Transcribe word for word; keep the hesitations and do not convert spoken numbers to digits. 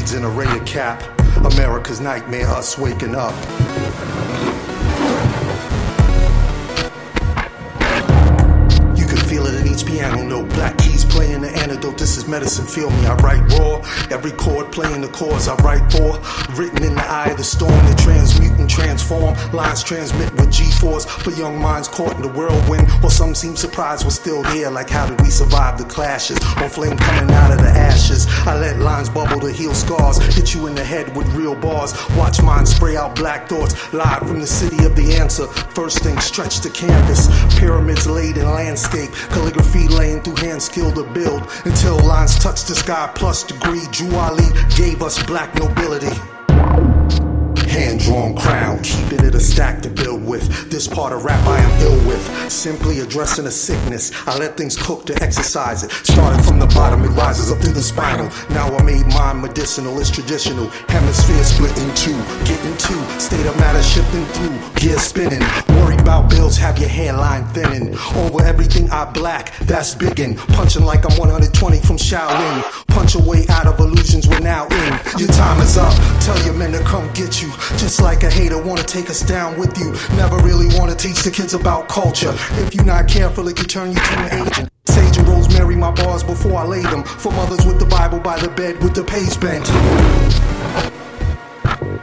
shades and a Raider cap. America's nightmare, us waking up. You can feel it in each piano note. Black keys playing the antidote. This is medicine, feel me, I write raw. Every chord playing the chords I write for. Written in the eye of the storm, they transmute and transform. Lines transmit with G-force for young minds caught in the whirlwind. While some seem surprised we're still here, like how did we survive the clashes? On flame coming out of the ashes, I let lines bubble to heal scars. Hit you in the head with real bars. Watch mine spray out black thoughts. Live from the city of the answer. First thing, stretch the canvas. Pyramids laid in landscape. Calligraphy laying through hand skill to build. Until lines touch the sky plus degree. Drew Ali gave us black nobility. Hand-drawn crown, keeping it a stack to build with. This part of rap I am ill with. Simply addressing a sickness. I let things cook to exercise it. Started from the bottom, it rises up through the spinal. Now I made mine medicinal, it's traditional. Hemisphere split in two, getting two. State of matter shifting through, gear spinning. Worry about bills, have your hairline thinning. Over everything I black, that's biggin'. Punching like I'm one hundred twenty from Shaolin. Punch a way out of illusions, we're now in. Your time is up, tell your men to come get you. Just like a hater wanna take us down with you. Never really wanna teach the kids about culture. If you're not careful, it could turn you to an agent. Sage and rosemary, my bars before I laid them. For mothers with the Bible by the bed with the page bent.